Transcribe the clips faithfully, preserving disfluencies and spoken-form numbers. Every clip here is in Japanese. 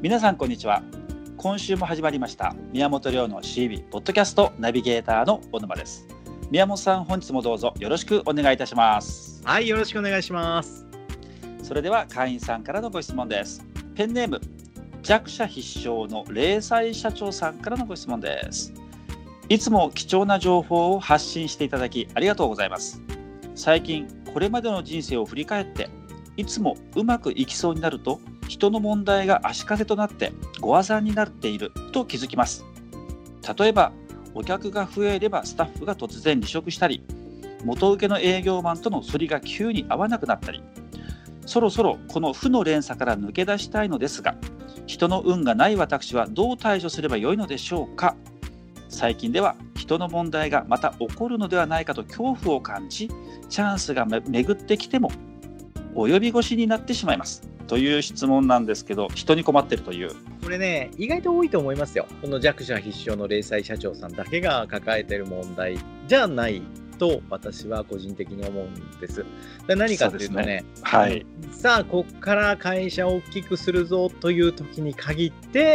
皆さんこんにちは。今週も始まりました宮本亮の シービー ポッドキャストナビゲーターの小沼です。宮本さん、本日もどうぞよろしくお願いいたします。 はい、よろしくお願いします。 それでは会員さんからのご質問です。ペンネーム弱者必勝の零細社長さんからのご質問です。いつも貴重な情報を発信していただきありがとうございます。最近これまでの人生を振り返っていつもうまくいきそうになると人の問題が足かせとなってごあざんになっていると気づきます。例えばお客が増えればスタッフが突然離職したり、元請けの営業マンとの反りが急に合わなくなったり、そろそろこの負の連鎖から抜け出したいのですが、人の運がない私はどう対処すればよいのでしょうか。最近では人の問題がまた起こるのではないかと恐怖を感じ、チャンスが巡ってきても及び腰になってしまいますという質問なんですけど、人に困ってるという。 これね、意外と多いと思いますよ。この弱者必勝の零細社長さんだけが抱えている問題じゃないと私は個人的に思うんです。で、何かというと ね, ね、 はい、 さあここから会社を大きくするぞという時に限って、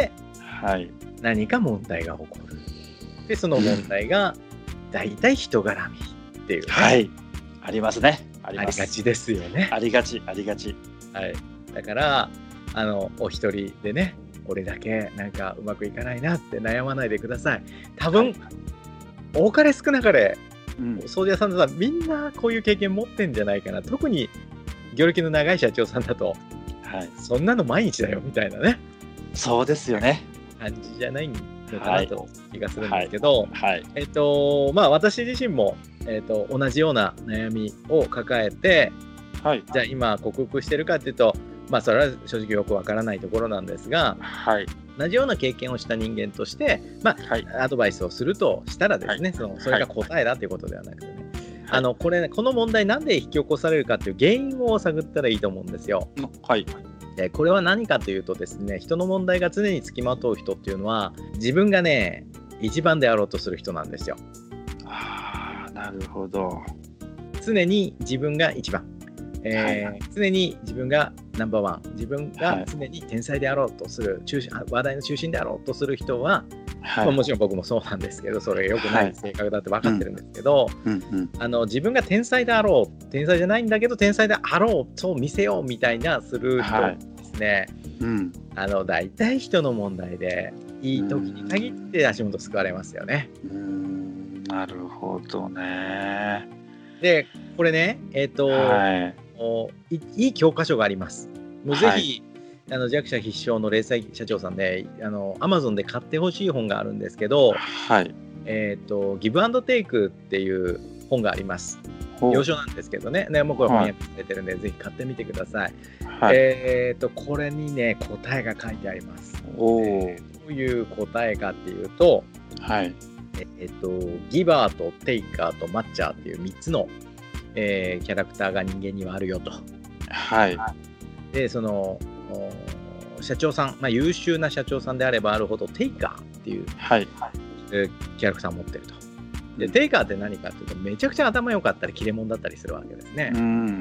はい、何か問題が起こる。でその問題がだいたい人絡みっていう、ね、 はい、ありますね。 ありがちですよね。 ありがちありがち。 はい。だからあのお一人でね、俺だけなんかうまくいかないなって悩まないでください。多分、はい、多かれ少なかれ、うん、掃除屋さんだとみんなこういう経験持ってんじゃないかな。特に業歴の長い社長さんだと、はい、そんなの毎日だよみたいなね。 そうですよね。 感じじゃないのかなと気がするんですけど、はいはい、えっとまあ私自身も、えっと、同じような悩みを抱えて、はい、じゃあ今克服してるかっていうと、まあそれは正直よくわからないところなんですが、はい、同じような経験をした人間として、まあはい、アドバイスをするとしたらですね、はい、そのそれが答えだということではなくてね、はい、あのこれこの問題なんで引き起こされるかっていう原因を探ったらいいと思うんですよ。はい。でこれは何かというとですね、人の問題が常につきまとう人っていうのは自分がね一番であろうとする人なんですよ。 ああ、なるほど。 常に自分が一番、えーはい、常に自分がナンバーワン、自分が常に天才であろうとする、中心話題の中心であろうとする人は、はい、まあ、もちろん僕もそうなんですけど、それが良くない性格だって分かってるんですけど、はい、うんうん、あの自分が天才であろう、天才じゃないんだけど天才であろうと見せようみたいなする人ですね、はい、うん、あの大体人の問題でいい時に限って足元救われますよね。 うーん、なるほどね。 でこれね、えっと、はい、い, いい教科書があります。もうぜひ、はい、あの弱者必勝の零細社長さんで、あの Amazon で買ってほしい本があるんですけど、はい、えっとギブアンドテイクっていう本があります。要所なんですけどね、ね、もうこれ翻訳されてるんで、はい、ぜひ買ってみてください。はい、えっとこれにね答えが書いてあります。おえー、どういう答えかっていうと、はい、えっとギバーとテイカーとマッチャーっていうみっつの、えー、キャラクターが人間にはあるよと。はい。でその社長さん、まあ、優秀な社長さんであればあるほどテイカーっていう、はい、えー、キャラクターを持ってると。でテイカーって何かっていうと、めちゃくちゃ頭良かったり切れ者だったりするわけですね。うん、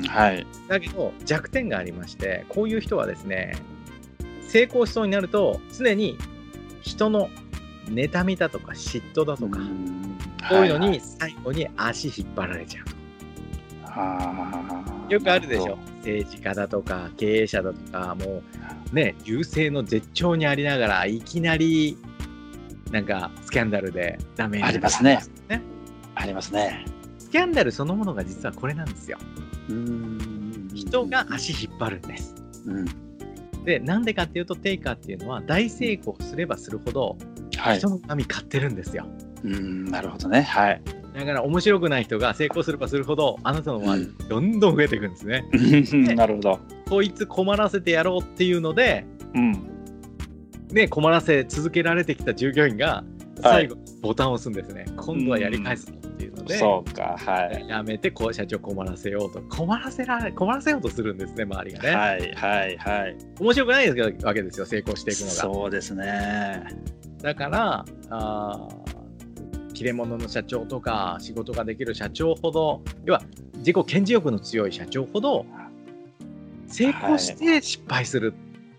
はい、だけど弱点がありまして、こういう人はですね、成功しそうになると常に人の妬みだとか嫉妬だとか、こういうのに最後に足引っ張られちゃうと。はよくあるでしょ。政治家だとか経営者だとか、もうね優勢の絶頂にありながらいきなりなんかスキャンダルでダメになる。 ありますね。ありますね。 スキャンダルそのものが実はこれなんですよ。うーん、人が足引っ張るんです。うん、でなんでかっていうと、テイカーっていうのは大成功すればするほど人の波買ってるんですよ。 うーん、なるほどね。はい。 だから面白くない人が成功すればするほどあなたの周りどんどん増えていくんですね。うん、なるほど。こいつ困らせてやろうっていうので、うんね、困らせ続けられてきた従業員が最後ボタンを押すんですね。はい、今度はやり返すっていうので、 そうか、はい、 やめてこう社長困らせようと困らせられ困らせようとするんですね、周りがね。 はいはいはい。 面白くないですわけですよ、成功していくのが。 そうですね。 だからあ切れ者の社長とか仕事ができる社長ほど、要は自己顕示欲の強い社長ほど成功して失敗するっ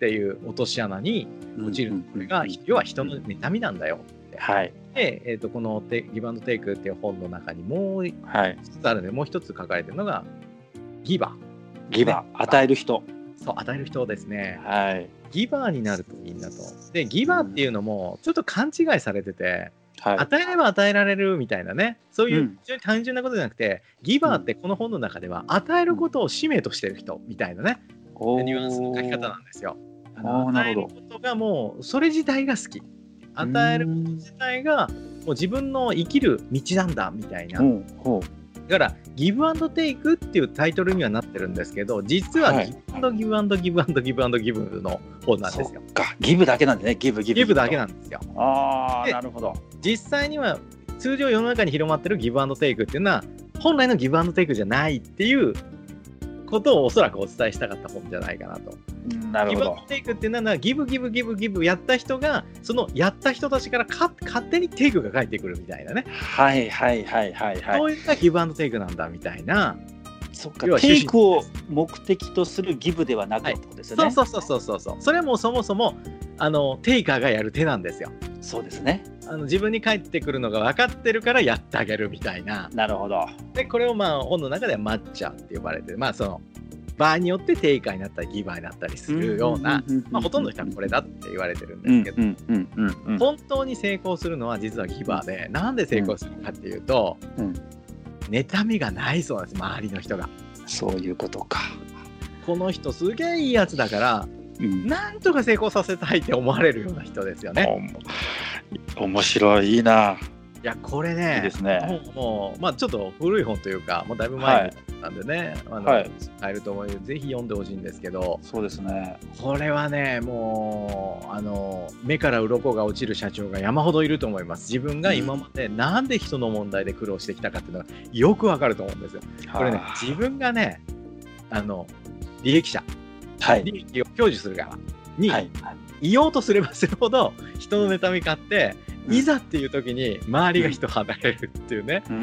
っていう落とし穴に落ちる、これが要は人の妬みなんだよって、 はい、 で、えー、とこのテギブアンドテイクっていう本の中にもう一つあるので、はい、もう一つ書かれてるのがギバー。 ギバー、ね、与える人。 そう、与える人ですね。 はい。 ギバーになるといいんだと。で、ギバーっていうのもちょっと勘違いされてて、はい、与えれば与えられるみたいなね、そういう非常に単純なことじゃなくて、うん、ギバーってこの本の中では与えることを使命としてる人みたいなね、うん、ニュアンスの書き方なんですよ。あの与えることがもうそれ自体が好き。与えること自体がもう自分の生きる道なんだみたいな。うん、だからギブアンドテイクっていうタイトルにはなってるんですけど、実はギブアンドギブアンドギブアンドギブアンドギブの本なんですよ。 そっか、ギブだけなんでね、ギブギブギブだけなんですよ。 ああ、なるほど。 実際には通常世の中に広まってるギブアンドテイクっていうのは本来のギブアンドテイクじゃないっていうことをおそらくお伝えしたかった本じゃないかなと。 なるほど。 ギブアンドテイクっていうのはギブギブギブギブやった人がそのやった人たちからか勝手にテイクが返ってくるみたいなね。 はいはいはいはいはい。 そういったギブアンドテイクなんだみたいな。 そっか、テイクを目的とするギブではなくってことですよね。はい、 そうそうそうそうそう。それもそもそもあのテイカーがやる手なんですよ。 そうですね。 あの自分に返ってくるのが分かってるからやってあげるみたいな。 なるほど。 でこれをまあ本の中ではマッチャーって呼ばれて、まあその場合によってテイカーになったりギバーになったりするような、まあほとんどの人はこれだって言われてるんですけど、本当に成功するのは実はギバーで、なんで成功するかっていうと、うん、妬みがないそうなんです、周りの人が。 そういうことか。 この人すげえいいやつだから、うん、なんとか成功させたいって思われるような人ですよね。 面白い、いいな。 いやこれね、 いいですね。 もうまあちょっと古い本というか、もうだいぶ前なんでね、はい、あの、はい、使えると思うのでぜひ読んでほしいんですけど。 そうですね。 これはね、もうあの目から鱗が落ちる社長が山ほどいると思います。自分が今までなんで人の問題で苦労してきたかっていうのがよくわかると思うんですよ。これね、自分がね、あの利益者、はい、利益を享受する側に、はい、いようとすればするほど人の妬み買って。いざっていう時に周りが人離れるっていうね、うん、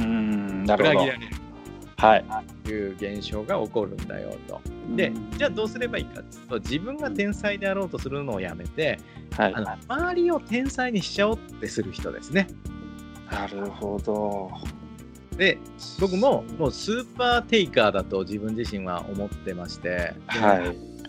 なるほど、裏切られる、はい、という現象が起こるんだよと。で、じゃあどうすればいいかっていうと、自分が天才であろうとするのをやめて、はい、あの周りを天才にしちゃおうってする人ですね。 なるほど。 で、僕ももうスーパーテイカーだと自分自身は思ってまして、はい、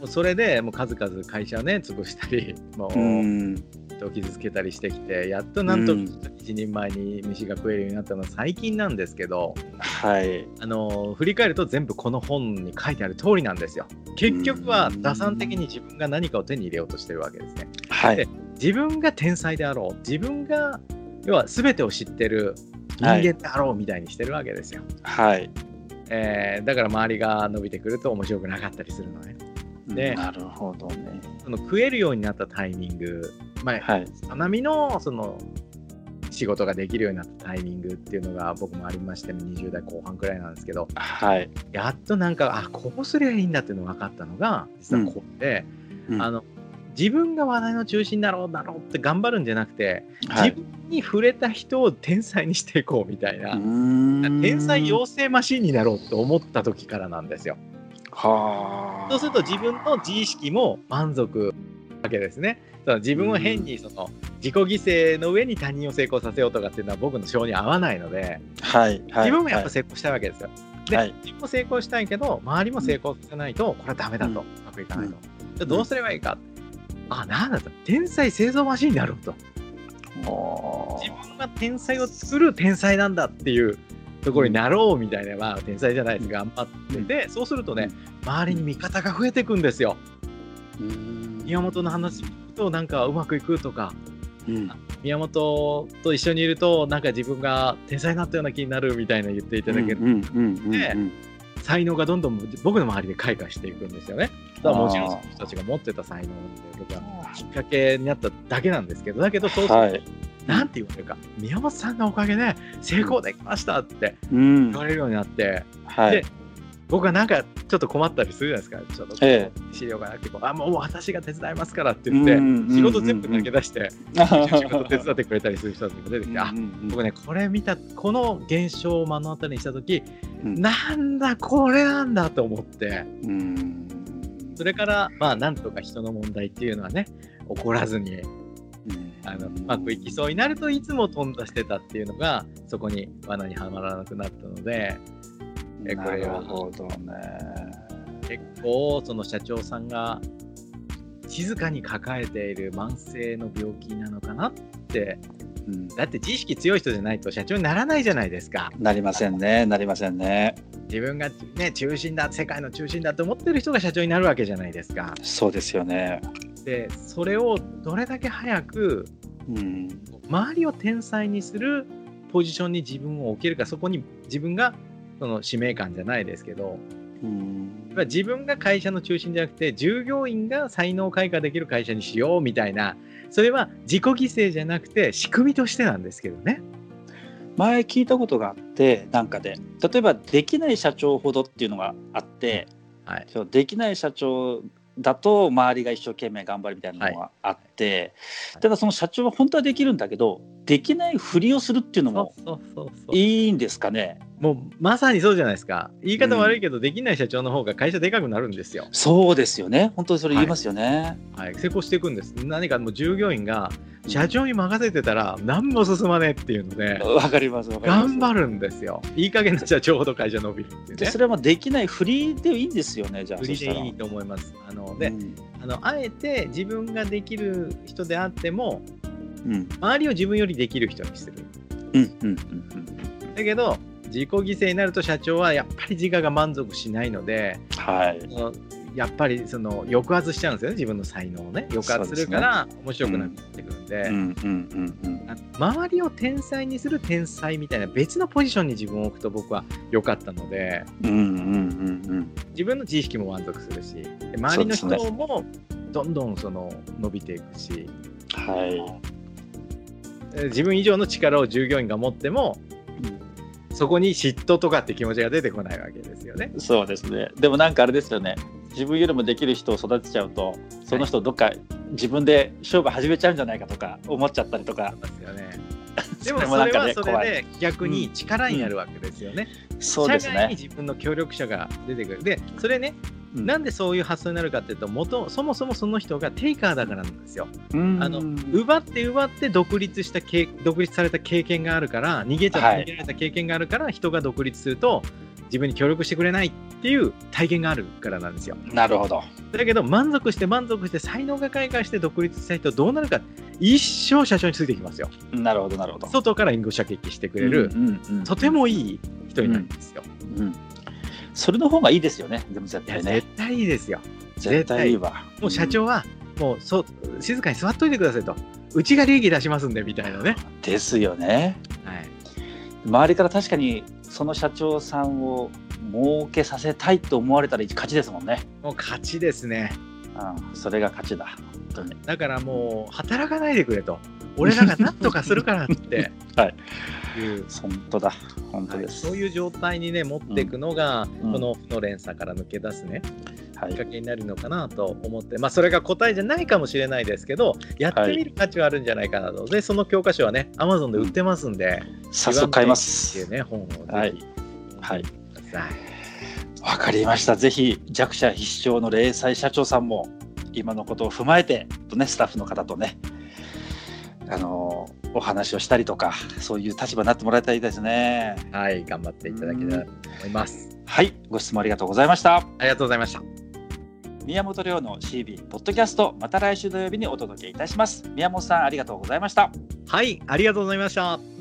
それでもう数々会社をね潰したり、もう、うんを傷つけたりしてきて、やっとなんと一人前に飯が食えるようになったのは最近なんですけど、はい、あの振り返ると全部この本に書いてある通りなんですよ。結局は打算的に自分が何かを手に入れようとしてるわけですね。はい、で自分が天才であろう、自分が要は全てを知ってる人間であろうみたいにしてるわけですよ。はい、えー、だから周りが伸びてくると面白くなかったりするのね。で、 なるほどね。 その食えるようになったタイミング、まあ、はい、花見のその仕事ができるようになったタイミングっていうのが僕もありまして、にじゅう代後半くらいなんですけど、はい、やっとなんかあこうすりゃいいんだっていうのが分かったのが実はここで、うん、あの自分が話題の中心になろうだろうって頑張るんじゃなくて、はい、自分に触れた人を天才にしていこうみたいな、天才養成マシンになろうと思った時からなんですよ。はそうすると自分の自意識も満足わけですね。その自分を変にその自己犠牲の上に他人を成功させようとかっていうのは僕の性に合わないので、はいはい、自分もやっぱ成功したいわけですよ。で、はい、自分も成功したいけど周りも成功させないとこれはダメだと、うまくいかないと、うん、じゃどうすればいいか、うん、あなんだと天才製造マシンになろうと、自分が天才を作る天才なんだっていうところになろうみたいな、まあ天才じゃないです、頑張ってて、そうするとね、周りに味方が増えていくんですよ。うん、宮本の話聞くとなんかうまくいくとか、うん、宮本と一緒にいるとなんか自分が天才になったような気になるみたいな言っていただけるで、才能がどんどん僕の周りで開花していくんですよね。だからもちろんその人たちが持ってた才能で僕はきっかけになっただけなんですけど、だけどそうすると、はい、なんて言われるか、宮本さんのおかげで成功できましたって言われるようになって、うん、で僕はなんかちょっと困ったりするじゃないですか。ちょっと、ええ、資料がなくてあもう私が手伝いますからって言って、うん、仕事全部投げ出して、うん、仕事手伝ってくれたりする人たちが出てきて、あ僕ねこれ見たこの現象を目の当たりにした時、うん、なんだこれなんだと思って、うん、 それからまあなんとか人の問題っていうのはね起こらずに、うん、あのうまくいきそうになるといつも頓挫してたっていうのがそこに罠にはまらなくなったので、 えこれはなるほどね。 結構その社長さんが静かに抱えている慢性の病気なのかなって、うん、だって知識強い人じゃないと社長にならないじゃないですか。 なりませんね、なりませんね。 自分が、ね、中心だ、世界の中心だと思ってる人が社長になるわけじゃないですか。 そうですよね。 でそれをどれだけ早く、うん、周りを天才にするポジションに自分を置けるか、そこに自分がその使命感じゃないですけど、うん、自分が会社の中心じゃなくて従業員が才能開花できる会社にしようみたいな、それは自己犠牲じゃなくて仕組みとしてなんですけどね。 前聞いたことがあってなんかで、例えばできない社長ほどっていうのがあって、はい、そうできない社長だと周りが一生懸命頑張るみたいなのがあって、はい、ただその社長は本当はできるんだけどできないふりをするっていうのもいいんですかね。 もうまさにそうじゃないですか。言い方悪いけど、うん、できない社長の方が会社でかくなるんですよ。 そうですよね。本当にそれ言いますよね。 はいはい、成功していくんです。何かもう従業員が社長に任せてたら何も進まねえっていうので、 わかりますわかります。 頑張るんですよ。いい加減な社長ほど会社伸びるっていうね。 でそれはもうできないふりでいいんですよね。じゃあふりでいいと思います。あので、うん、あのあえて自分ができる人であっても、うん、周りを自分よりできる人にする。うんうんうんうん、だけど自己犠牲になると社長はやっぱり自我が満足しないので、はい、やっぱりその抑圧しちゃうんですよね。自分の才能をね抑圧するから面白くなってくるんで、周りを天才にする天才みたいな別のポジションに自分を置くと僕は良かったので、うんうんうんうん、自分の知識も満足するし周りの人もどんどんその伸びていくし、はい、自分以上の力を従業員が持ってもそこに嫉妬とかって気持ちが出てこないわけですよね。 そうですね。でもなんかあれですよね。自分よりもできる人を育てちゃうと、その人どっか自分で商売始めちゃうんじゃないかとか思っちゃったりとか。 そうですよね。でもそれはそれで逆に力になるわけですよね。 うん、そうですね。 社外に自分の協力者が出てくる。で、それね、うん、なんでそういう発想になるかっていうと、元そもそもその人がテイカーだからなんですよ。あの奪って奪って独立した独立された経験があるから、逃げちゃって逃げられた経験があるから、はい、人が独立すると自分に協力してくれないっていう体験があるからなんですよ。 なるほど。 だけど満足して満足して才能が開花して独立した人どうなるか、一生社長についてきますよ。 なるほどなるほど。 外から援護射撃してくれる、うんうんうん、とてもいい人になるんですよ。うんうん、 それの方がいいですよね。でも絶対ね。 絶対いいですよ。 絶対いいわ。 もう社長は、うん、もうそ静かに座っといてくださいと。うちが利益出しますんでみたいなね。 ですよね。はい。周りから確かにその社長さんを儲けさせたいと思われたら勝ちですもんね。 もう勝ちですね。 うん、それが勝ちだ。本当に。 だからもう働かないでくれと。俺らが何とかするからって。 はい。本当だ。本当です、 はい。そういう状態にね持っていくのが、うん、この負の連鎖から抜け出すね、うん、きっかけになるのかなと思って、まあそれが答えじゃないかもしれないですけど、やってみる価値はあるんじゃないかなと。でその教科書はね、Amazon で売ってますんで、 うん、早速買います。 っていうね本をぜひ、 はい。はい。わかりました。ぜひ弱者必勝の零細社長さんも今のことを踏まえてとね、スタッフの方とね、あのー、お話をしたりとか、そういう立場になってもらいたいですね。 はい、頑張っていただけたらと思います。 はい、ご質問ありがとうございました。 ありがとうございました。 宮本亮の シービー ポッドキャスト、また来週土曜日にお届けいたします。宮本さん、ありがとうございました。 はい、ありがとうございました。